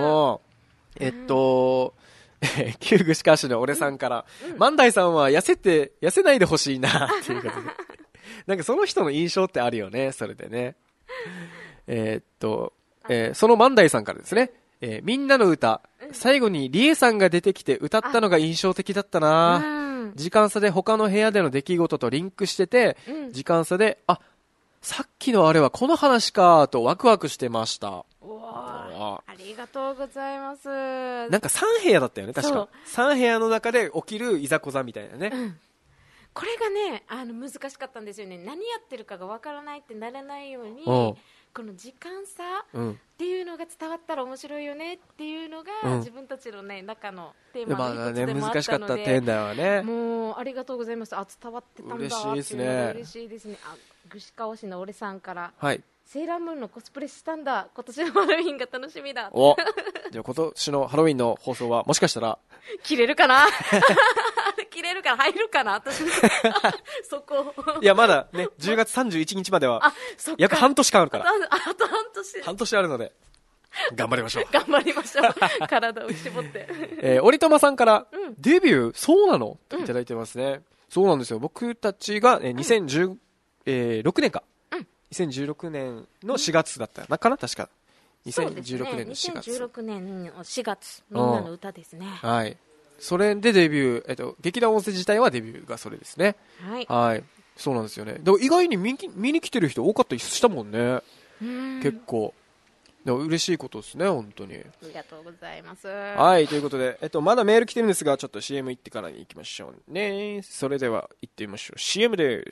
旧具志川市の俺さんから、万代さんは痩せないでほしいなっていうことで。なんかその人の印象ってあるよね、それでね。 その万代さんからですね、みんなの歌、最後にリエさんが出てきて歌ったのが印象的だったな。時間差で他の部屋での出来事とリンクしてて、時間差で、さっきのあれはこの話かとワクワクしてました。 ありがとうございます。 なんか3部屋だったよね、確か。3部屋の中で起きるいざこざみたいなね。 これがね、難しかったんですよね。何やってるかがわからないってならないように、この時間差っていうのが伝わったら面白いよねっていうのが、自分たちのね、中のテーマの一つでもあったので、 難しかった点だよね。 もうありがとうございます。伝わってたんだっていうのが嬉しいですね。串川市の俺さんから、セーラームーンのコスプレしたんだ、今年のハロウィンが楽しみだ。 じゃあ今年のハロウィンの放送はもしかしたら切れるかな切れるから入るかな私そこいやまだね、10月31日までは約半年間あるから、 あと半年あるので頑張りましょう頑張りましょう体を絞って折友さんから、デビューそうなのっていただいてますね。そうなんですよ。僕たちが2016年か、2016年の4月だったかな、確か。2016年の4月。 2016年の4月、みんなの歌ですね。 はい。それでデビュー、劇団音声自体はデビューがそれですね。はい。そうなんですよね。でも意外に見に来てる人多かったりしたもんね。結構。でも嬉しいことですね、本当に。ありがとうございます。 はい、ということで、まだメール来てるんですが、ちょっと CM 行ってからに行きましょうね。それでは行ってみましょう。CM です。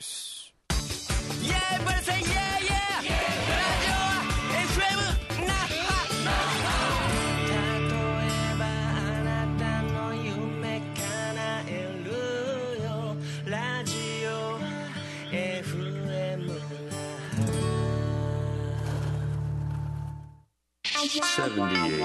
78.0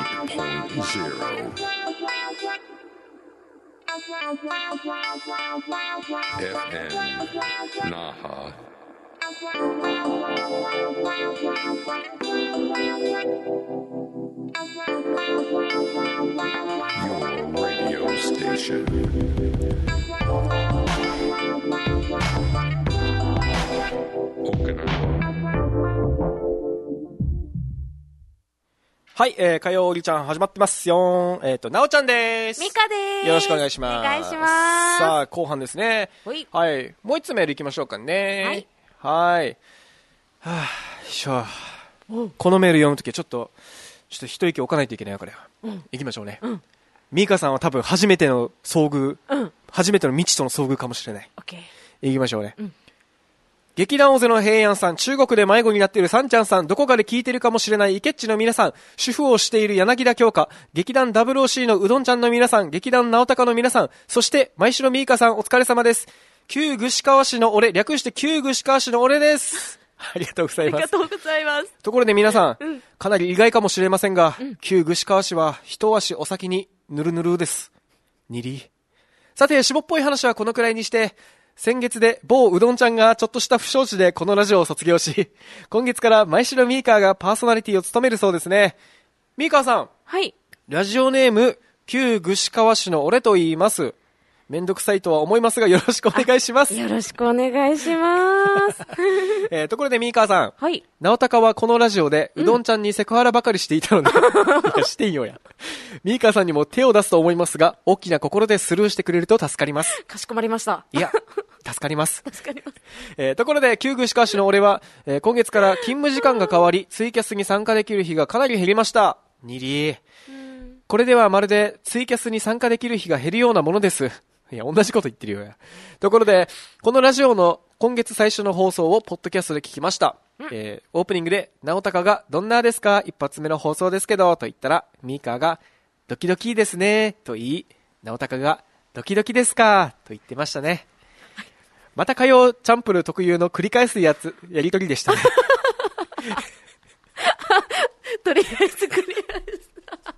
FM Naha. Your radio station. Okinawa. はい、火曜おりちゃん始まってますよ。なおちゃんです。 みかです。 よろしくお願いします。 お願いします。 さあ、後半ですね。はい。もう一つメール行きましょうかね。はい。このメール読むときはちょっと一息置かないといけないよ、これは。行きましょうね。みかさんは多分初めての遭遇、初めての未知との遭遇かもしれない。行きましょうね。劇団大勢の平安さん、中国で迷子になっているサンちゃんさん、どこかで聞いているかもしれないイケッチの皆さん、主婦をしている柳田京香、劇団 WOC のうどんちゃんの皆さん、劇団直高の皆さん、そして前城ミーカさん、お疲れ様です。旧串川市の俺、略して旧串川市の俺です。ありがとうございます。 ありがとうございます。 ところで皆さん、かなり意外かもしれませんが、旧串川市は一足お先にぬるぬるです。にり。さて、下っぽい話はこのくらいにして、先月で某うどんちゃんがちょっとした不祥事でこのラジオを卒業し、今月から前城ミーカーがパーソナリティを務めるそうですね。ミーカーさん。 はい。 ラジオネーム、旧串川市の俺と言います。めんどくさいとは思いますがよろしくお願いします。 よろしくお願いします。 ところでミーカーさん。 はい。 直高はこのラジオでうどんちゃんにセクハラばかりしていたので、いやしてんよや。ミーカーさんにも手を出すと思いますが、大きな心でスルーしてくれると助かります。 かしこまりました。 いや、助かります。 助かります。 ところで、旧串川市の俺は、今月から勤務時間が変わり、ツイキャスに参加できる日がかなり減りました。にり。これではまるでツイキャスに参加できる日が減るようなものです。いや、同じこと言ってるよや。ところで、このラジオの今月最初の放送をポッドキャストで聞きました。オープニングで、直高がどんなですか一発目の放送ですけど、と言ったら、ミーカーが、ドキドキですね、と言い、直高が、ドキドキですか、と言ってましたね。また火曜チャンプル特有の繰り返すやりとりでしたね。 とりあえず繰り返す。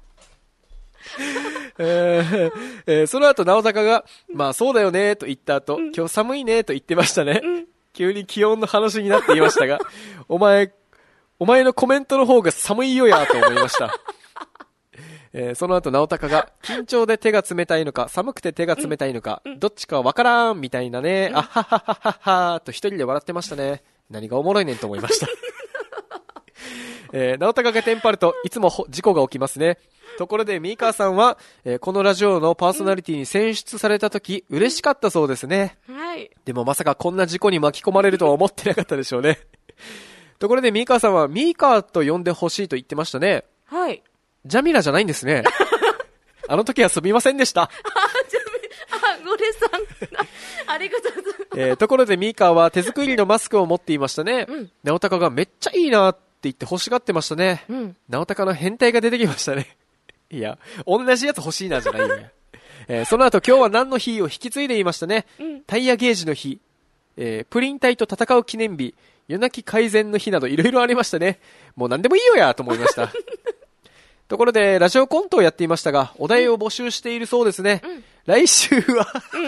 その後直高がまあそうだよねと言った後、今日寒いねと言ってましたね。急に気温の話になっていましたがお前のコメントの方が寒いよやと思いました。その後直高が緊張で手が冷たいのか寒くて手が冷たいのか、どっちかわからんみたいなね、あはははははと一人で笑ってましたね。何がおもろいねんと思いました。 直高がテンパるといつも事故が起きますね。ところでミーカーさんは、このラジオのパーソナリティに選出された時、嬉しかったそうですね。 はい。 でもまさかこんな事故に巻き込まれるとは思ってなかったでしょうね。ところでミーカーさんはミーカーと呼んでほしいと言ってましたね。 はい。 ジャミラじゃないんですね。あの時はすみませんでした。 ゴレさん。ありがとうございます。 ところでミーカーは手作りのマスクを持っていましたね。直高がめっちゃいいなって言って欲しがってましたね。直高の変態が出てきましたね。いや、同じやつ欲しいなじゃないよね。その後今日は何の日を引き継いでいましたね。タイヤゲージの日、プリン体と戦う記念日、夜泣き改善の日などいろいろありましたね。もう何でもいいよやと思いました。ところでラジオコントをやっていましたが、お題を募集しているそうですね。来週は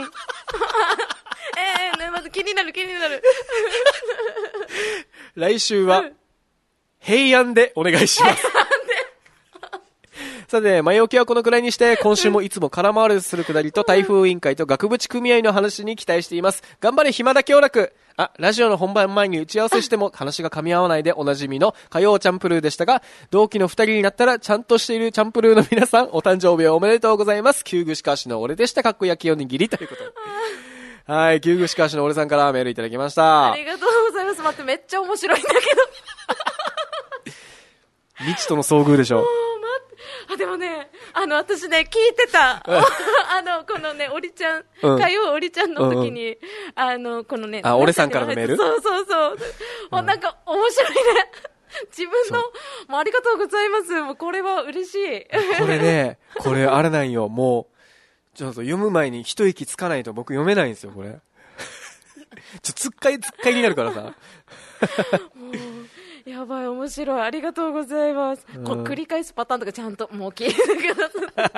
まず気になる。 来週は平安でお願いします。さて、前置きはこのくらいにして、今週もいつも空回りするくだりと台風委員会と額縁組合の話に期待しています。頑張れ暇だ協楽。ラジオの本番前に打ち合わせしても話が噛み合わないでおなじみの火曜チャンプルーでしたが、同期の二人になったらちゃんとしているチャンプルーの皆さん、お誕生日おめでとうございます。旧具しかしの俺でした。かっこ焼きおにぎりということで。はい、旧具しかしの俺さんからメールいただきました。 ありがとうございます。待って、めっちゃ面白いんだけど。 未知との遭遇でしょ。 でもね、私ね、聞いてた。このね、おりちゃん、火曜おりちゃんの時に、このね。 俺さんからのメール？ そう。なんか、面白いね。自分の、もうありがとうございます。もうこれは嬉しい。 これね、これあれなんよ。もう、ちょっと読む前に一息つかないと僕読めないんですよ、これ。つっかいになるからさ。 やばい、面白い。ありがとうございます。これ繰り返すパターンとかちゃんともう聞いてくだ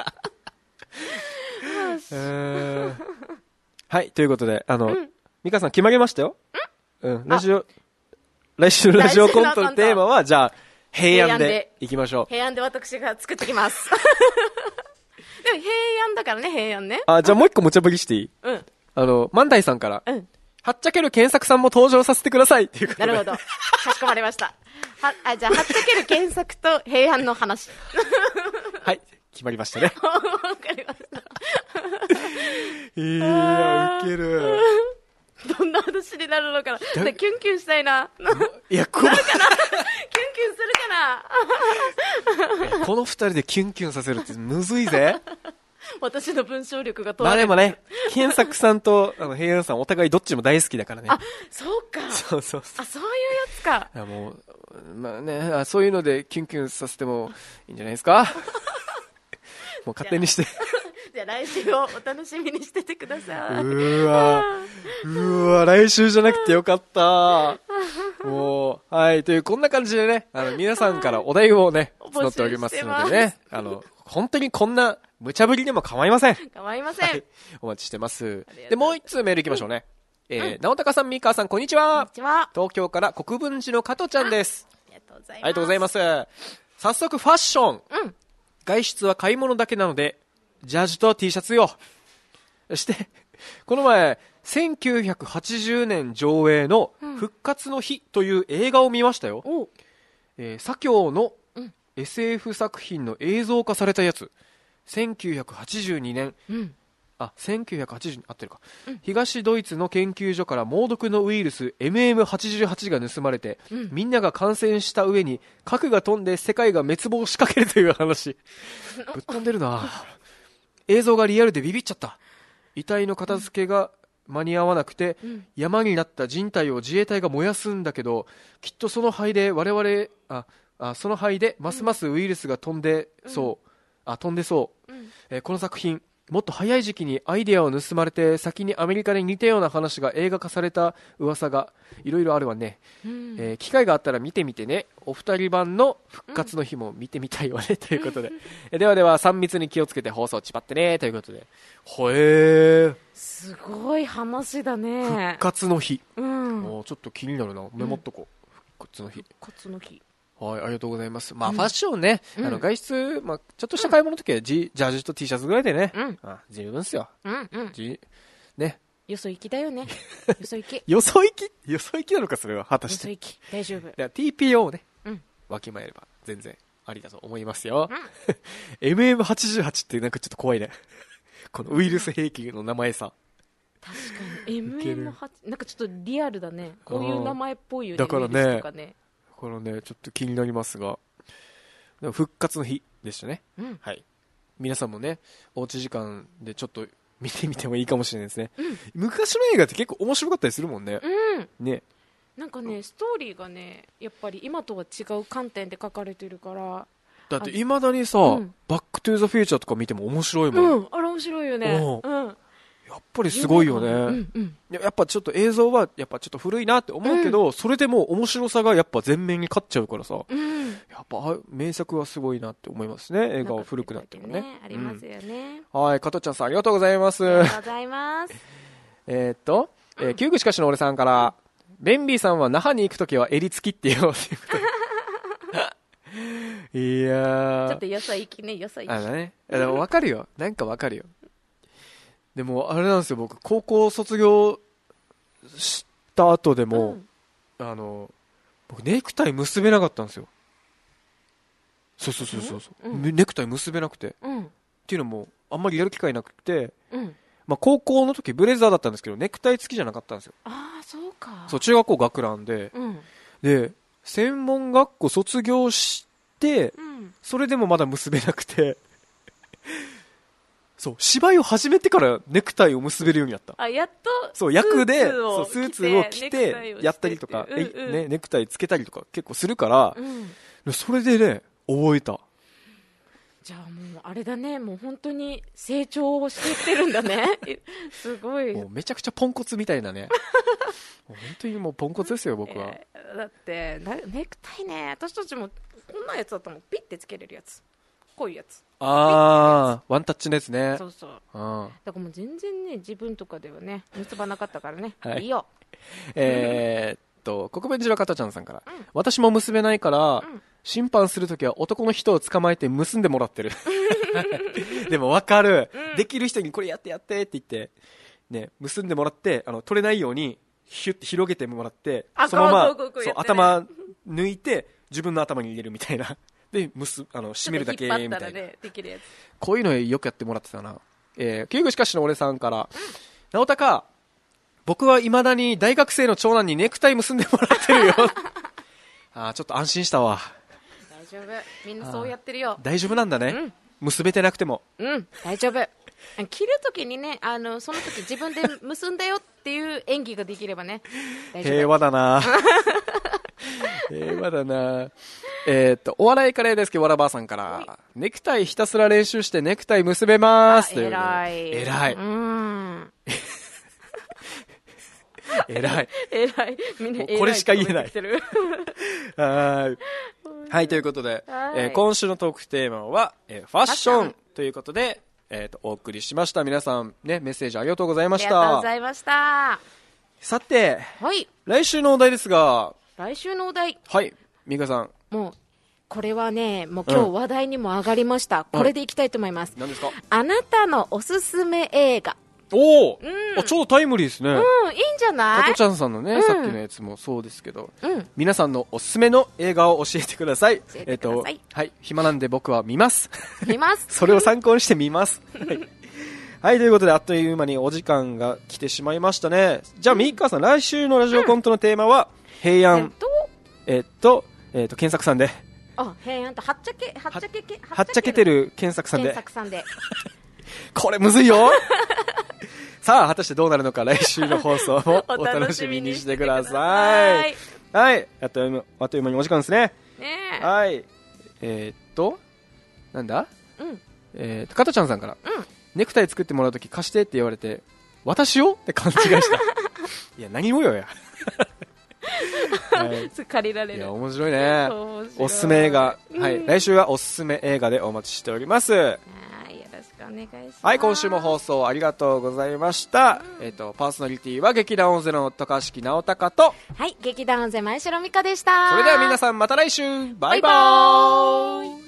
さい。 はい、ということで、ミカさん決まりましたよ。来週のラジオコントのテーマは、じゃあ、平安でいきましょう。 平安で私が作ってきます。でも平安だからね、平安ね。 じゃあもう一個無茶ぶりしていい？万代さんから。はっちゃける検索さんも登場させてくださいっていうことで。 なるほど。かしこまりました。じゃあ、はっちゃける検索と平安の話。 はい、決まりましたね。 わかりました。 いや、ウケる。 どんな話になるのかな。キュンキュンしたいな。 いや、 なるかな。キュンキュンするかな。この二人でキュンキュンさせるってむずいぜ。 私の文章力が問われる。 でもね、検索さんと平安さんお互いどっちも大好きだからね。 そうか。 そう。 そういうやつか。 もう、まあね、そういうのでキュンキュンさせてもいいんじゃないですか。もう勝手にして。 じゃあ来週をお楽しみにしててください。 うわ、来週じゃなくてよかった。もう、はい、こんな感じでね、皆さんからお題をね、募っておりますのでね、本当にこんな無茶ぶりでも構いません。 構いません。はい、 お待ちしてます。で、もう一通メールいきましょうね。直高さん、ミーカーさん、こんにちは。 こんにちは。 東京から国分寺の加トちゃんです。 ありがとうございます。 ありがとうございます。早速ファッション。外出は買い物だけなので、ジャージと T シャツよ。そして、この前、1980年上映の復活の日という映画を見ましたよ。左京の SF 作品の映像化されたやつ。1982年。1980合ってるか、東ドイツの研究所から猛毒のウイルス MM88 が盗まれて、みんなが感染した上に核が飛んで世界が滅亡しかけるという話。ぶっ飛んでるな。映像がリアルでビビっちゃった。遺体の片付けが間に合わなくて、山になった人体を自衛隊が燃やすんだけど、きっとその灰でその灰でますますウイルスが飛んでそう、この作品もっと早い時期にアイデアを盗まれて先にアメリカで似たような話が映画化された噂がいろいろあるわね。機会があったら見てみてね。お二人版の復活の日も見てみたいわね、ということで。では3密に気をつけて放送ちばってね、ということで。 すごい話だね。 復活の日。ちょっと気になるな。メモっとこう。復活の日。はい、ありがとうございます。ファッションね、外出、ちょっとした買い物の時はジャージと T シャツぐらいでね、十分っすよ。ね。 よそ行きだよね。 よそ行きなのか、それは、果たして。 よそ行き、大丈夫。 TPO ね。 わきまえれば全然ありだと思いますよ。MM88 ってなんかちょっと怖いね。このウイルス兵器の名前さ。 確かに MM8 なんかちょっとリアルだね。こういう名前っぽいよね。 だからね、 ウイルスとかね。 これねちょっと気になりますが、でも復活の日でしたね。はい。皆さんもね、おうち時間でちょっと見てみてもいいかもしれないですね。昔の映画って結構面白かったりするもんね。ね。 なんかね、ストーリーがね、やっぱり今とは違う観点で書かれてるから。 だっていまだにさ、バックトゥーザフューチャーとか見ても面白いもん。 あれ面白いよね。 やっぱりすごいよね。やっぱちょっと映像はやっぱちょっと古いなって思うけど、それでも面白さがやっぱ全面に勝っちゃうからさ、やっぱ名作はすごいなって思いますね。映画は古くなってもね。 ありますよね。 はい、加藤ちゃんさんありがとうございます。 ありがとうございます。 旧具しかしの俺さんから、ベンビーさんは那覇に行くときは襟付きってよっていうこと。いやー。 ちょっとよそ行きね、よそ行き。 ね。でも分かるよ。なんか分かるよ。でもあれなんですよ、僕高校卒業した後でも、僕ネクタイ結べなかったんですよ。そう、ネクタイ結べなくて、っていうのもあんまりやる機会なくて、まあ、高校の時ブレザーだったんですけどネクタイ付きじゃなかったんですよ。 ああ、そうか。 そう、中学校学ランで、で専門学校卒業して、それでもまだ結べなくてそう、芝居を始めてからネクタイを結べるようになった。 あ、やっと。 そう、役で、そう、スーツを着て、やったりとか、ね、ネクタイつけたりとか結構するから、それでね、覚えた。 じゃあもう、あれだね、もう本当に成長をしていってるんだね。すごい。 もうめちゃくちゃポンコツみたいなね。もう本当にもうポンコツですよ、僕は。 だって、ネクタイね、私たちも、こんなやつだったもん、ピッてつけれるやつ。こういうやつ。 ワンタッチのやつね。 そうそう。だからもう全然ね、自分とかではね、結ばなかったからね。いいよ。 国分寺の方ちゃんさんから、私も結べないから、審判するときは男の人を捕まえて結んでもらってる。でも分かる。できる人にこれやってやってって言って、ね、結んでもらって、取れないように、ヒュッて広げてもらって、そのまま、頭抜いて、自分の頭に入れるみたいな。で締めるだけみたいな、こういうのよくやってもらってたな。旧具しかしの俺さんから、直高、僕は未だに大学生の長男にネクタイ結んでもらってるよ。ちょっと安心したわ。 大丈夫、みんなそうやってるよ。 大丈夫なんだね、結べてなくても。 大丈夫。着るときにね、その時自分で結んだよっていう演技ができればね、大丈夫。 平和だな。平和だな。お笑いカレーですけど、わらばあさんから、ネクタイひたすら練習してネクタイ結べます。 偉い。 偉い。偉い。 偉い。みんな偉い。 これしか言えない。はい、ということで、今週のトークテーマは、ファッションということで、お送りしました。皆さん、ね、メッセージありがとうございました。 ありがとうございました。 さて、来週のお題ですが、 来週のお題。 はい、美香さん。 もう、これはね、もう今日話題にも上がりました。これでいきたいと思います。 何ですか？ あなたのおすすめ映画。 おお、ちょうどタイムリーですね。 いいんじゃない？ 加トちゃんさんのね、さっきのやつもそうですけど、皆さんのおすすめの映画を教えてください。はい、暇なんで僕は見ます。 見ます。 それを参考にして見ます。はい、ということであっという間にお時間が来てしまいましたね。じゃあ、ミカさん、来週のラジオコントのテーマは、平安。検索さんで。 平安とはっちゃけてる検索さんで。 検索さんで。 これむずいよ。さあ、果たしてどうなるのか、来週の放送もお楽しみにしてください。はい、あっという間にお時間ですね。はい。なんだ？加トちゃんさんから、ネクタイ作ってもらうとき貸してって言われて、私をって勘違いした。いや、何もよや。 借りられる。 いや、面白いね。おすすめ映画。はい。来週はおすすめ映画でお待ちしております。 よろしくお願いします。 はい、今週も放送ありがとうございました。パーソナリティは劇団オンゼロの高橋直隆と、 はい、劇団オンゼ前城美香でした。 それでは皆さんまた来週。バイバーイ。